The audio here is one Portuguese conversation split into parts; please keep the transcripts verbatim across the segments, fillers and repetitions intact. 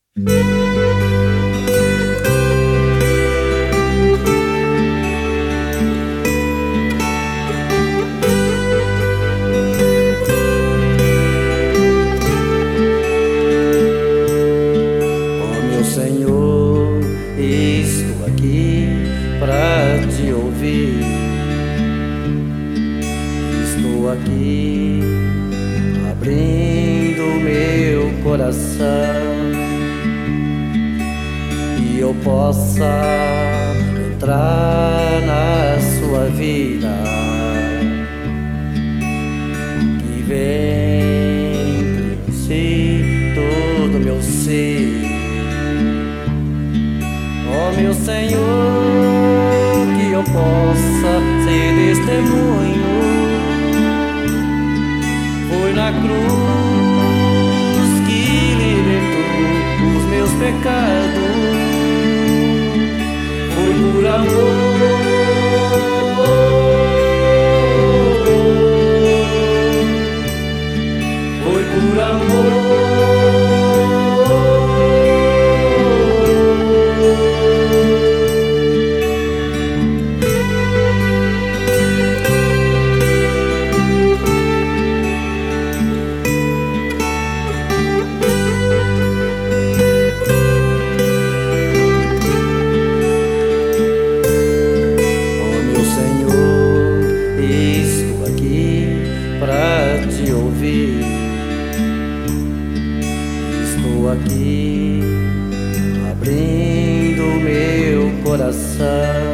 Senhor, estou aqui para te ouvir. Estou aqui abrindo meu coração e eu possa entrar na sua vida. Que vem em si todo meu ser. Ó meu Senhor, que eu possa ser testemunho. Foi na cruz que libertou os meus pecados. Foi por amor, foi por amor. Para te ouvir, estou aqui abrindo meu coração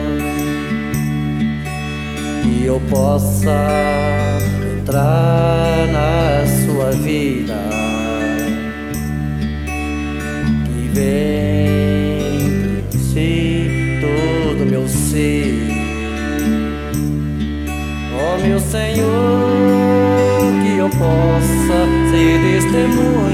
e eu possa entrar na sua vida. Que vem em si todo meu ser. Ó meu Senhor, que eu possa ser testemunho.